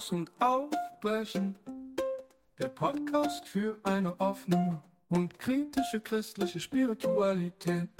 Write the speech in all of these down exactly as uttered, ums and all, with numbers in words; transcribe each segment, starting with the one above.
Auf und Aufbrechen, der Podcast für eine offene und kritische christliche Spiritualität.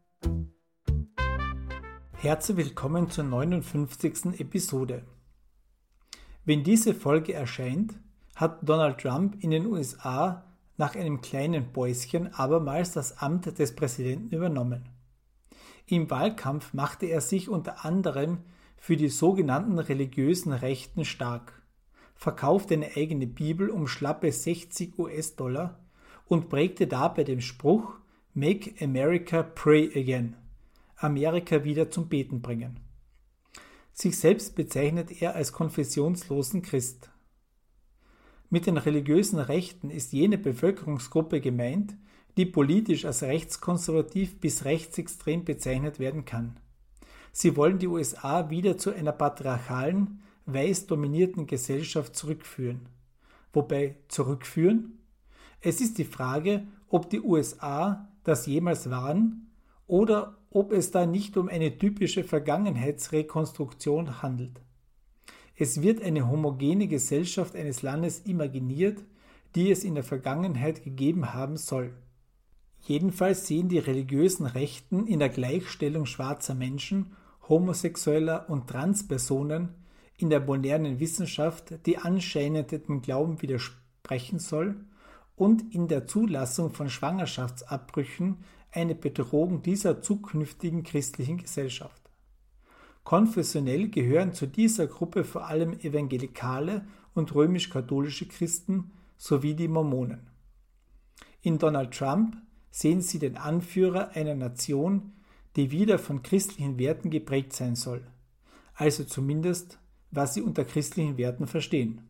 Herzlich willkommen zur neunundfünfzigsten Episode. Wenn diese Folge erscheint, hat Donald Trump in den U S A nach einem kleinen Päuschen abermals das Amt des Präsidenten übernommen. Im Wahlkampf machte er sich unter anderem für die sogenannten religiösen Rechten stark, verkaufte eine eigene Bibel um schlappe sechzig US-Dollar und prägte dabei den Spruch Make America Pray Again, Amerika wieder zum Beten bringen. Sich selbst bezeichnet er als konfessionslosen Christ. Mit den religiösen Rechten ist jene Bevölkerungsgruppe gemeint, die politisch als rechtskonservativ bis rechtsextrem bezeichnet werden kann. Sie wollen die U S A wieder zu einer patriarchalen, weiß dominierten Gesellschaft zurückführen. Wobei zurückführen? Es ist die Frage, ob die U S A das jemals waren oder ob es da nicht um eine typische Vergangenheitsrekonstruktion handelt. Es wird eine homogene Gesellschaft eines Landes imaginiert, die es in der Vergangenheit gegeben haben soll. Jedenfalls sehen die religiösen Rechten in der Gleichstellung schwarzer Menschen, Homosexueller und Transpersonen in der modernen Wissenschaft, die anscheinend dem Glauben widersprechen soll, und in der Zulassung von Schwangerschaftsabbrüchen eine Bedrohung dieser zukünftigen christlichen Gesellschaft. Konfessionell gehören zu dieser Gruppe vor allem evangelikale und römisch-katholische Christen sowie die Mormonen. In Donald Trump sehen sie den Anführer einer Nation, die wieder von christlichen Werten geprägt sein soll, also zumindest, was sie unter christlichen Werten verstehen.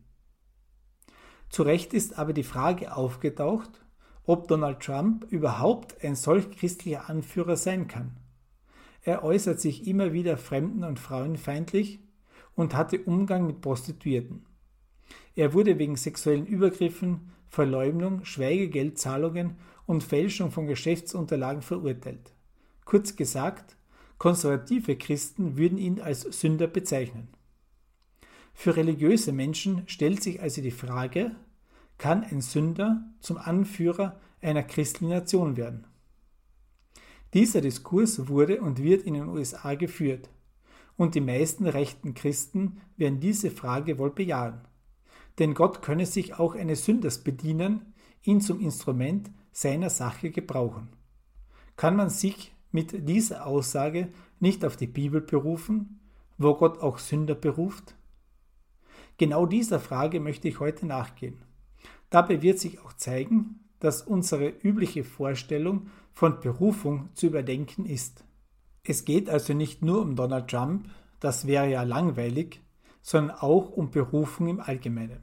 Zu Recht ist aber die Frage aufgetaucht, ob Donald Trump überhaupt ein solch christlicher Anführer sein kann. Er äußert sich immer wieder fremden- und frauenfeindlich und hatte Umgang mit Prostituierten. Er wurde wegen sexuellen Übergriffen, Verleumdung, Schweigegeldzahlungen und Fälschung von Geschäftsunterlagen verurteilt. Kurz gesagt, konservative Christen würden ihn als Sünder bezeichnen. Für religiöse Menschen stellt sich also die Frage, kann ein Sünder zum Anführer einer christlichen Nation werden? Dieser Diskurs wurde und wird in den U S A geführt, und die meisten rechten Christen werden diese Frage wohl bejahen. Denn Gott könne sich auch eines Sünders bedienen, ihn zum Instrument seiner Sache gebrauchen. Kann man sich mit dieser Aussage nicht auf die Bibel berufen, wo Gott auch Sünder beruft? Genau dieser Frage möchte ich heute nachgehen. Dabei wird sich auch zeigen, dass unsere übliche Vorstellung von Berufung zu überdenken ist. Es geht also nicht nur um Donald Trump, das wäre ja langweilig, sondern auch um Berufung im Allgemeinen.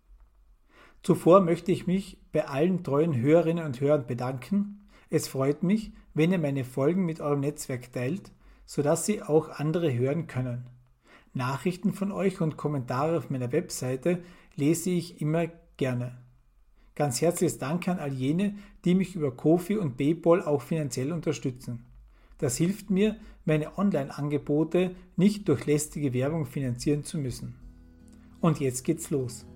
Zuvor möchte ich mich bei allen treuen Hörerinnen und Hörern bedanken. Es freut mich, wenn ihr meine Folgen mit eurem Netzwerk teilt, sodass sie auch andere hören können. Nachrichten von euch und Kommentare auf meiner Webseite lese ich immer gerne. Ganz herzliches Dank an all jene, die mich über Ko-fi und PayPal auch finanziell unterstützen. Das hilft mir, meine Online-Angebote nicht durch lästige Werbung finanzieren zu müssen. Und jetzt geht's los.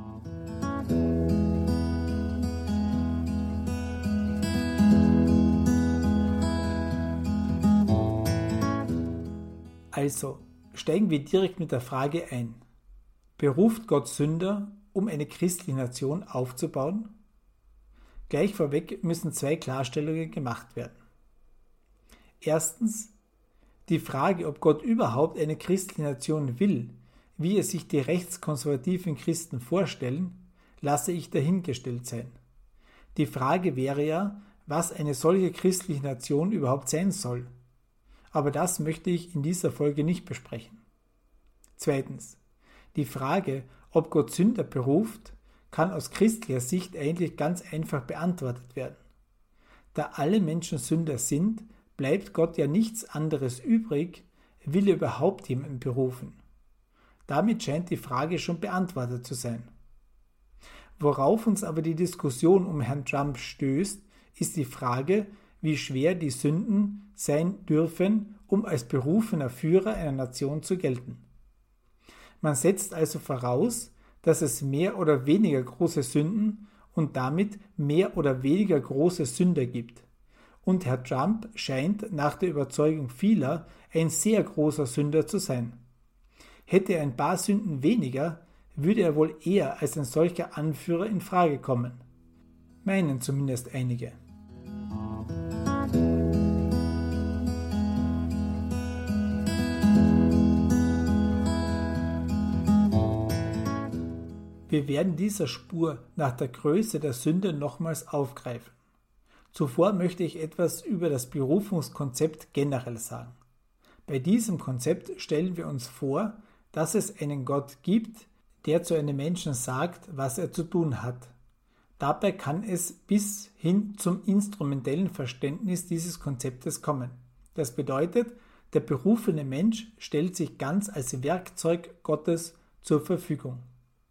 Also, steigen wir direkt mit der Frage ein. Beruft Gott Sünder, um eine christliche Nation aufzubauen? Gleich vorweg müssen zwei Klarstellungen gemacht werden. Erstens, die Frage, ob Gott überhaupt eine christliche Nation will, wie es sich die rechtskonservativen Christen vorstellen, lasse ich dahingestellt sein. Die Frage wäre ja, was eine solche christliche Nation überhaupt sein soll. Aber das möchte ich in dieser Folge nicht besprechen. Zweitens, die Frage, ob Gott Sünder beruft, kann aus christlicher Sicht eigentlich ganz einfach beantwortet werden. Da alle Menschen Sünder sind, bleibt Gott ja nichts anderes übrig, will er überhaupt jemanden berufen. Damit scheint die Frage schon beantwortet zu sein. Worauf uns aber die Diskussion um Herrn Trump stößt, ist die Frage, wie schwer die Sünden sein dürfen, um als berufener Führer einer Nation zu gelten. Man setzt also voraus, dass es mehr oder weniger große Sünden und damit mehr oder weniger große Sünder gibt. Und Herr Trump scheint nach der Überzeugung vieler ein sehr großer Sünder zu sein. Hätte er ein paar Sünden weniger, würde er wohl eher als ein solcher Anführer in Frage kommen. Meinen zumindest einige. Wir werden dieser Spur nach der Größe der Sünde nochmals aufgreifen. Zuvor möchte ich etwas über das Berufungskonzept generell sagen. Bei diesem Konzept stellen wir uns vor, dass es einen Gott gibt, der zu einem Menschen sagt, was er zu tun hat. Dabei kann es bis hin zum instrumentellen Verständnis dieses Konzeptes kommen. Das bedeutet, der berufene Mensch stellt sich ganz als Werkzeug Gottes zur Verfügung.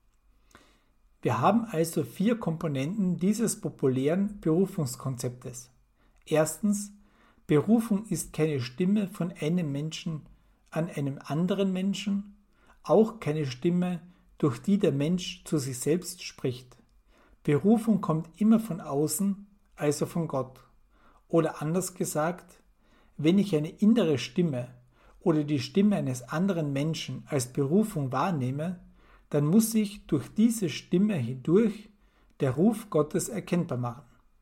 Wir haben also vier Komponenten dieses populären Berufungskonzeptes. Erstens, Berufung ist keine Stimme von einem Menschen an einem anderen Menschen, auch keine Stimme, durch die der Mensch zu sich selbst spricht. Berufung kommt immer von außen, also von Gott. Oder anders gesagt, wenn ich eine innere Stimme oder die Stimme eines anderen Menschen als Berufung wahrnehme, dann muss sich durch diese Stimme hindurch der Ruf Gottes erkennbar machen.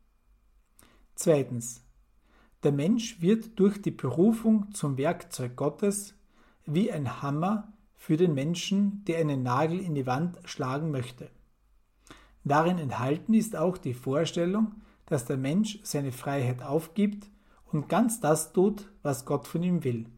Zweitens. Der Mensch wird durch die Berufung zum Werkzeug Gottes wie ein Hammer für den Menschen, der einen Nagel in die Wand schlagen möchte. Darin enthalten ist auch die Vorstellung, dass der Mensch seine Freiheit aufgibt und ganz das tut, was Gott von ihm will.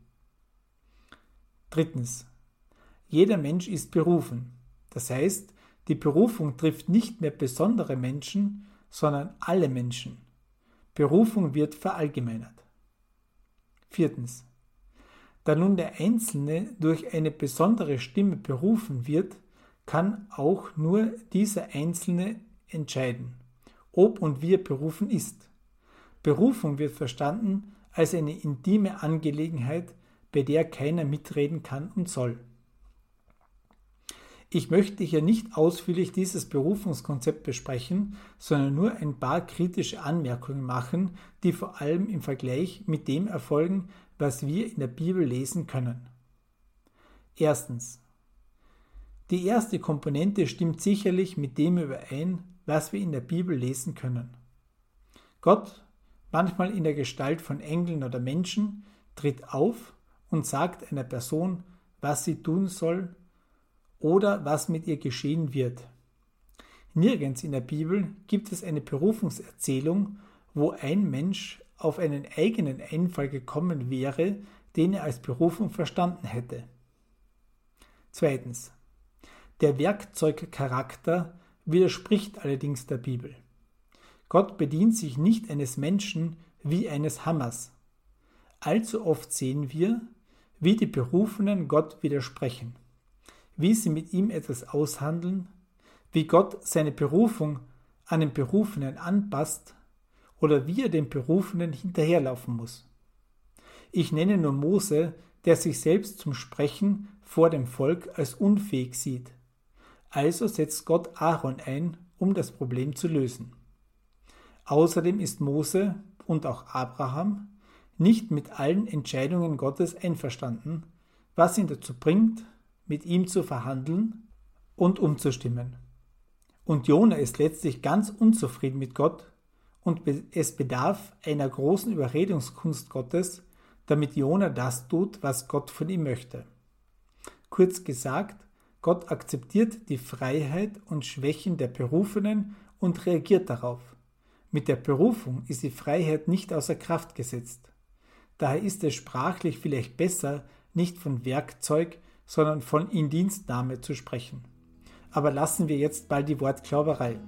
Drittens. Jeder Mensch ist berufen. Das heißt, die Berufung trifft nicht mehr besondere Menschen, sondern alle Menschen. Berufung wird verallgemeinert. Viertens. Da nun der Einzelne durch eine besondere Stimme berufen wird, kann auch nur dieser Einzelne entscheiden, ob und wie er berufen ist. Berufung wird verstanden als eine intime Angelegenheit, bei der keiner mitreden kann und soll. Ich möchte hier nicht ausführlich dieses Berufungskonzept besprechen, sondern nur ein paar kritische Anmerkungen machen, die vor allem im Vergleich mit dem erfolgen, was wir in der Bibel lesen können. Erstens. Die erste Komponente stimmt sicherlich mit dem überein, was wir in der Bibel lesen können. Gott, manchmal in der Gestalt von Engeln oder Menschen, tritt auf und sagt einer Person, was sie tun soll oder was mit ihr geschehen wird. Nirgends in der Bibel gibt es eine Berufungserzählung, wo ein Mensch auf einen eigenen Einfall gekommen wäre, den er als Berufung verstanden hätte. Zweitens. Der Werkzeugcharakter widerspricht allerdings der Bibel. Gott bedient sich nicht eines Menschen wie eines Hammers. Allzu oft sehen wir, wie die Berufenen Gott widersprechen, wie sie mit ihm etwas aushandeln, wie Gott seine Berufung an den Berufenen anpasst oder wie er den Berufenen hinterherlaufen muss. Ich nenne nur Mose, der sich selbst zum Sprechen vor dem Volk als unfähig sieht. Also setzt Gott Aaron ein, um das Problem zu lösen. Außerdem ist Mose und auch Abraham nicht mit allen Entscheidungen Gottes einverstanden, was ihn dazu bringt, mit ihm zu verhandeln und umzustimmen. Und Jona ist letztlich ganz unzufrieden mit Gott und es bedarf einer großen Überredungskunst Gottes, damit Jona das tut, was Gott von ihm möchte. Kurz gesagt, Gott akzeptiert die Freiheit und Schwächen der Berufenen und reagiert darauf. Mit der Berufung ist die Freiheit nicht außer Kraft gesetzt. Daher ist es sprachlich vielleicht besser, nicht von Werkzeug, sondern von Indienstnahme zu sprechen. Aber lassen wir jetzt bald die Wortklauberei.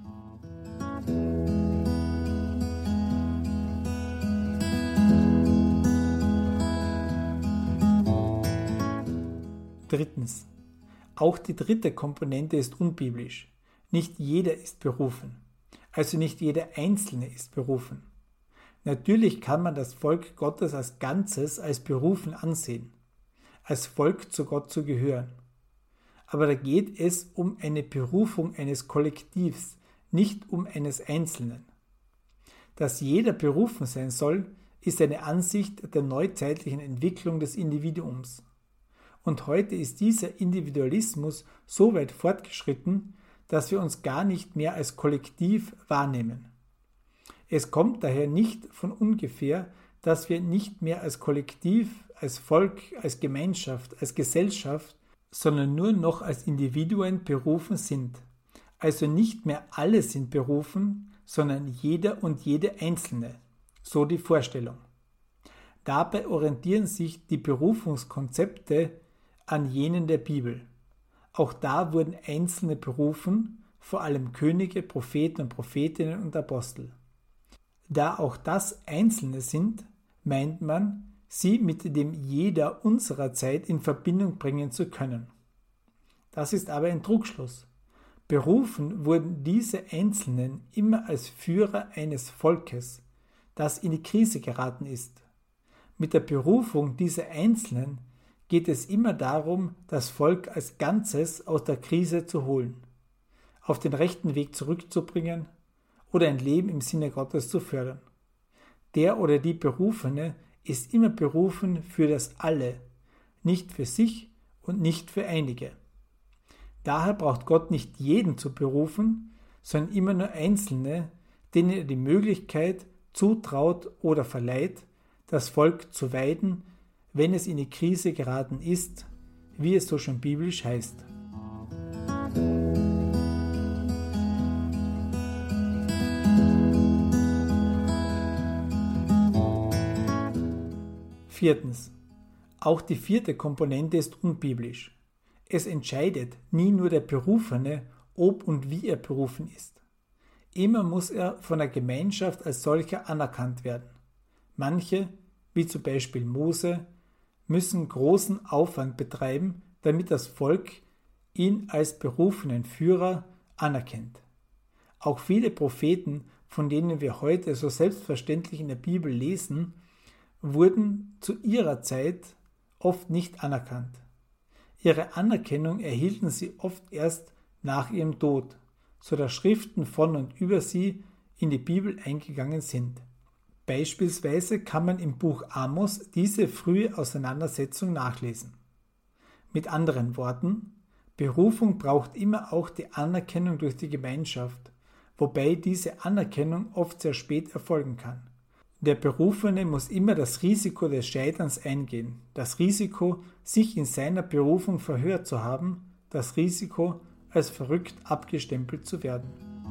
Drittens. Auch die dritte Komponente ist unbiblisch. Nicht jeder ist berufen. Also nicht jeder Einzelne ist berufen. Natürlich kann man das Volk Gottes als Ganzes als berufen ansehen, als Volk zu Gott zu gehören. aber da geht es um eine Berufung eines Kollektivs, nicht um eines Einzelnen. Dass jeder berufen sein soll, ist eine Ansicht der neuzeitlichen Entwicklung des Individuums. Und heute ist dieser Individualismus so weit fortgeschritten, dass wir uns gar nicht mehr als Kollektiv wahrnehmen. Es kommt daher nicht von ungefähr, dass wir nicht mehr als Kollektiv, als Volk, als Gemeinschaft, als Gesellschaft, sondern nur noch als Individuen berufen sind. Also nicht mehr alle sind berufen, sondern jeder und jede Einzelne. So die Vorstellung. Dabei orientieren sich die Berufungskonzepte an jenen der Bibel. Auch da wurden Einzelne berufen, vor allem Könige, Propheten und Prophetinnen und Apostel. Da auch das Einzelne sind, meint man, sie mit dem Jeder unserer Zeit in Verbindung bringen zu können. Das ist aber ein Trugschluss. Berufen wurden diese Einzelnen immer als Führer eines Volkes, das in die Krise geraten ist. Mit der Berufung dieser Einzelnen geht es immer darum, das Volk als Ganzes aus der Krise zu holen, auf den rechten Weg zurückzubringen oder ein Leben im Sinne Gottes zu fördern. Der oder die Berufene ist immer berufen für das Alle, nicht für sich und nicht für einige. Daher braucht Gott nicht jeden zu berufen, sondern immer nur Einzelne, denen er die Möglichkeit zutraut oder verleiht, das Volk zu weiden, wenn es in die Krise geraten ist, wie es so schon biblisch heißt. Viertens. Auch die vierte Komponente ist unbiblisch. Es entscheidet nie nur der Berufene, ob und wie er berufen ist. Immer muss er von der Gemeinschaft als solcher anerkannt werden. Manche, wie zum Beispiel Mose, müssen großen Aufwand betreiben, damit das Volk ihn als berufenen Führer anerkennt. Auch viele Propheten, von denen wir heute so selbstverständlich in der Bibel lesen, wurden zu ihrer Zeit oft nicht anerkannt. Ihre Anerkennung erhielten sie oft erst nach ihrem Tod, so dass Schriften von und über sie in die Bibel eingegangen sind. Beispielsweise kann man im Buch Amos diese frühe Auseinandersetzung nachlesen. Mit anderen Worten, Berufung braucht immer auch die Anerkennung durch die Gemeinschaft, wobei diese Anerkennung oft sehr spät erfolgen kann. Der Berufene muss immer das Risiko des Scheiterns eingehen, das Risiko, sich in seiner Berufung verhört zu haben, das Risiko, als verrückt abgestempelt zu werden.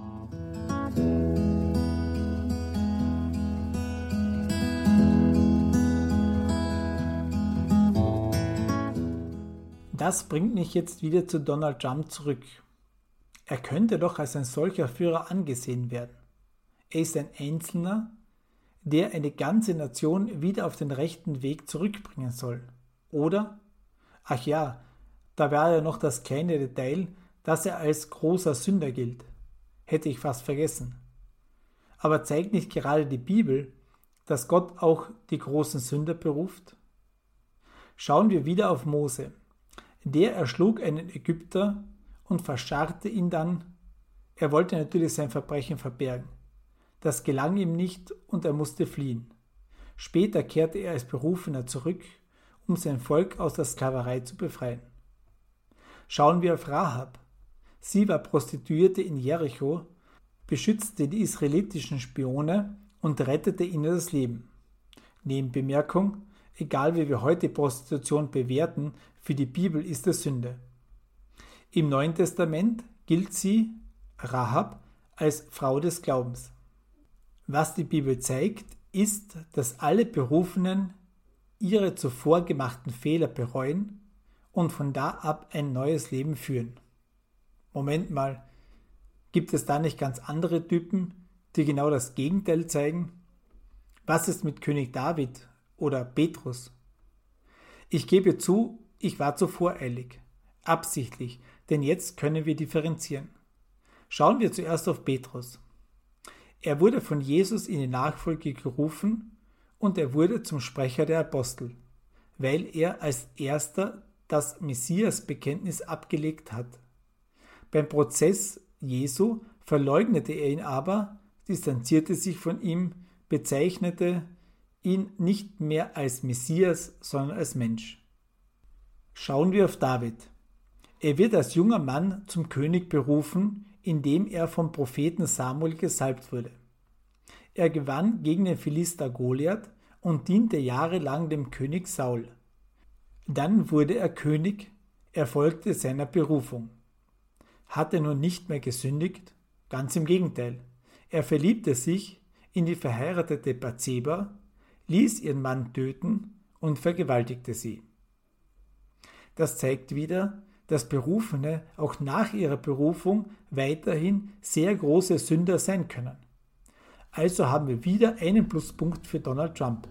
Das bringt mich jetzt wieder zu Donald Trump zurück. Er könnte doch als ein solcher Führer angesehen werden. Er ist ein Einzelner, der eine ganze Nation wieder auf den rechten Weg zurückbringen soll. Oder? Ach ja, da war ja noch das kleine Detail, dass er als großer Sünder gilt. Hätte ich fast vergessen. Aber zeigt nicht gerade die Bibel, dass Gott auch die großen Sünder beruft? Schauen wir wieder auf Mose. Der erschlug einen Ägypter und verscharrte ihn dann. Er wollte natürlich sein Verbrechen verbergen. Das gelang ihm nicht und er musste fliehen. Später kehrte er als Berufener zurück, um sein Volk aus der Sklaverei zu befreien. Schauen wir auf Rahab. Sie war Prostituierte in Jericho, beschützte die israelitischen Spione und rettete ihnen das Leben. Nebenbemerkung: Egal wie wir heute Prostitution bewerten, für die Bibel ist es Sünde. Im Neuen Testament gilt sie, Rahab, als Frau des Glaubens. Was die Bibel zeigt, ist, dass alle Berufenen ihre zuvor gemachten Fehler bereuen und von da ab ein neues Leben führen. Moment mal, gibt es da nicht ganz andere Typen, die genau das Gegenteil zeigen? Was ist mit König David oder Petrus? Ich gebe zu, ich war zu voreilig, absichtlich, denn jetzt können wir differenzieren. Schauen wir zuerst auf Petrus. Er wurde von Jesus in die Nachfolge gerufen und er wurde zum Sprecher der Apostel, weil er als erster das Messias-Bekenntnis abgelegt hat. Beim Prozess Jesu verleugnete er ihn aber, distanzierte sich von ihm, bezeichnete ihn nicht mehr als Messias, sondern als Mensch. Schauen wir auf David. Er wird als junger Mann zum König berufen, indem er vom Propheten Samuel gesalbt wurde. Er gewann gegen den Philister Goliath und diente jahrelang dem König Saul. Dann wurde er König, er folgte seiner Berufung. Hat er nun nicht mehr gesündigt? Ganz im Gegenteil. Er verliebte sich in die verheiratete Bathseba, ließ ihren Mann töten und vergewaltigte sie. Das zeigt wieder, dass Berufene auch nach ihrer Berufung weiterhin sehr große Sünder sein können. Also haben wir wieder einen Pluspunkt für Donald Trump.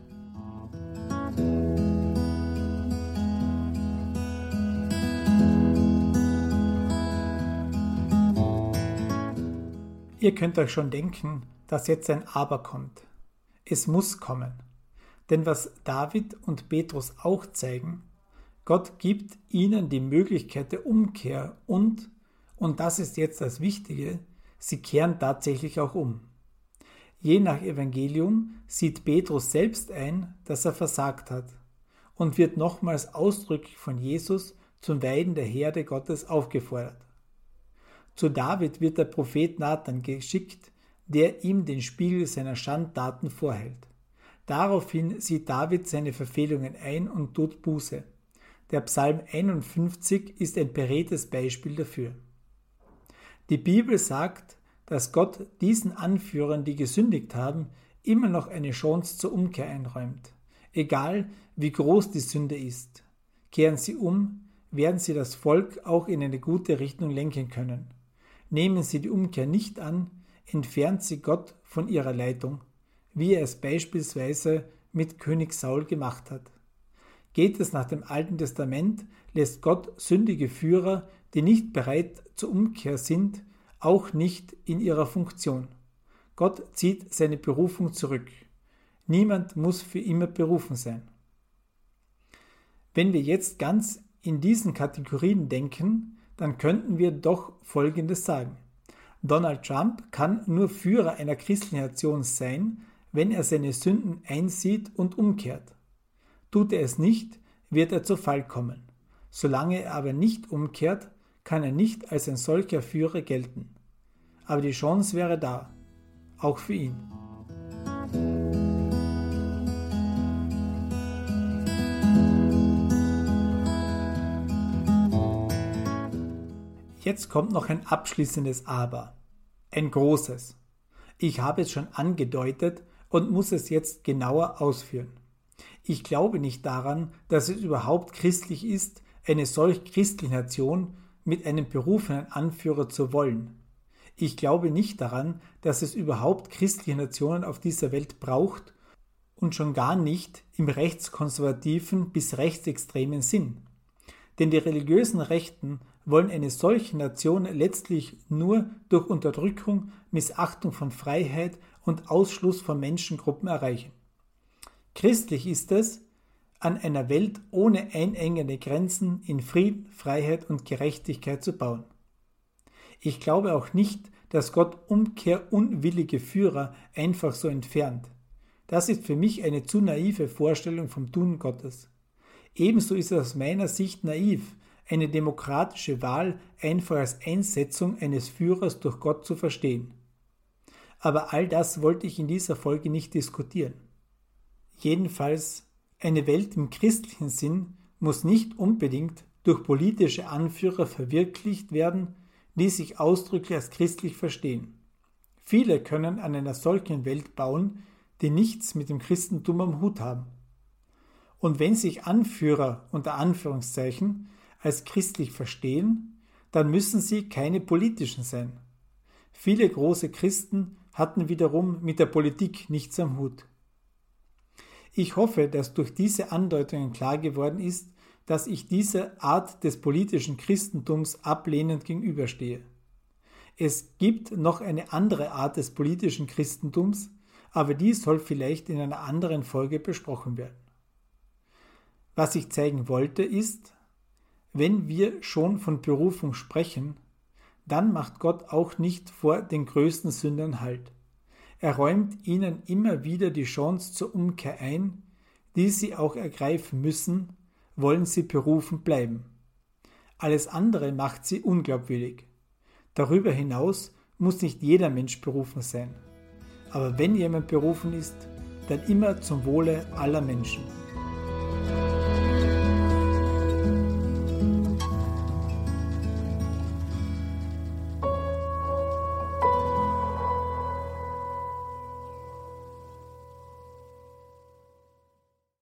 Ihr könnt euch schon denken, dass jetzt ein Aber kommt. Es muss kommen. Denn was David und Petrus auch zeigen, Gott gibt ihnen die Möglichkeit der Umkehr und, und das ist jetzt das Wichtige, sie kehren tatsächlich auch um. Je nach Evangelium sieht Petrus selbst ein, dass er versagt hat und wird nochmals ausdrücklich von Jesus zum Weiden der Herde Gottes aufgefordert. Zu David wird der Prophet Nathan geschickt, der ihm den Spiegel seiner Schandtaten vorhält. Daraufhin sieht David seine Verfehlungen ein und tut Buße. Der Psalm einundfünfzig ist ein beredtes Beispiel dafür. Die Bibel sagt, dass Gott diesen Anführern, die gesündigt haben, immer noch eine Chance zur Umkehr einräumt. Egal, wie groß die Sünde ist. Kehren sie um, werden sie das Volk auch in eine gute Richtung lenken können. Nehmen sie die Umkehr nicht an, entfernt sie Gott von ihrer Leitung, wie er es beispielsweise mit König Saul gemacht hat. Geht es nach dem Alten Testament, lässt Gott sündige Führer, die nicht bereit zur Umkehr sind, auch nicht in ihrer Funktion. Gott zieht seine Berufung zurück. Niemand muss für immer berufen sein. Wenn wir jetzt ganz in diesen Kategorien denken, dann könnten wir doch Folgendes sagen. Donald Trump kann nur Führer einer christlichen Nation sein, wenn er seine Sünden einsieht und umkehrt. Tut er es nicht, wird er zu Fall kommen. Solange er aber nicht umkehrt, kann er nicht als ein solcher Führer gelten. Aber die Chance wäre da, auch für ihn. Jetzt kommt noch ein abschließendes Aber, ein großes. Ich habe es schon angedeutet und muss es jetzt genauer ausführen. Ich glaube nicht daran, dass es überhaupt christlich ist, eine solch christliche Nation mit einem berufenen Anführer zu wollen. Ich glaube nicht daran, dass es überhaupt christliche Nationen auf dieser Welt braucht und schon gar nicht im rechtskonservativen bis rechtsextremen Sinn. Denn die religiösen Rechten wollen eine solche Nation letztlich nur durch Unterdrückung, Missachtung von Freiheit und Ausschluss von Menschengruppen erreichen. Christlich ist es, an einer Welt ohne einengende Grenzen in Frieden, Freiheit und Gerechtigkeit zu bauen. Ich glaube auch nicht, dass Gott umkehrunwillige Führer einfach so entfernt. Das ist für mich eine zu naive Vorstellung vom Tun Gottes. Ebenso ist es aus meiner Sicht naiv, eine demokratische Wahl einfach als Einsetzung eines Führers durch Gott zu verstehen. Aber all das wollte ich in dieser Folge nicht diskutieren. Jedenfalls, eine Welt im christlichen Sinn muss nicht unbedingt durch politische Anführer verwirklicht werden, die sich ausdrücklich als christlich verstehen. Viele können an einer solchen Welt bauen, die nichts mit dem Christentum am Hut haben. Und wenn sich Anführer unter Anführungszeichen als christlich verstehen, dann müssen sie keine politischen sein. Viele große Christen hatten wiederum mit der Politik nichts am Hut. Ich hoffe, dass durch diese Andeutungen klar geworden ist, dass ich dieser Art des politischen Christentums ablehnend gegenüberstehe. Es gibt noch eine andere Art des politischen Christentums, aber die soll vielleicht in einer anderen Folge besprochen werden. Was ich zeigen wollte ist, Wenn wir schon von Berufung sprechen, dann macht Gott auch nicht vor den größten Sündern Halt. Er räumt ihnen immer wieder die Chance zur Umkehr ein, die sie auch ergreifen müssen, wollen sie berufen bleiben. Alles andere macht sie unglaubwürdig. Darüber hinaus muss nicht jeder Mensch berufen sein. Aber wenn jemand berufen ist, dann immer zum Wohle aller Menschen.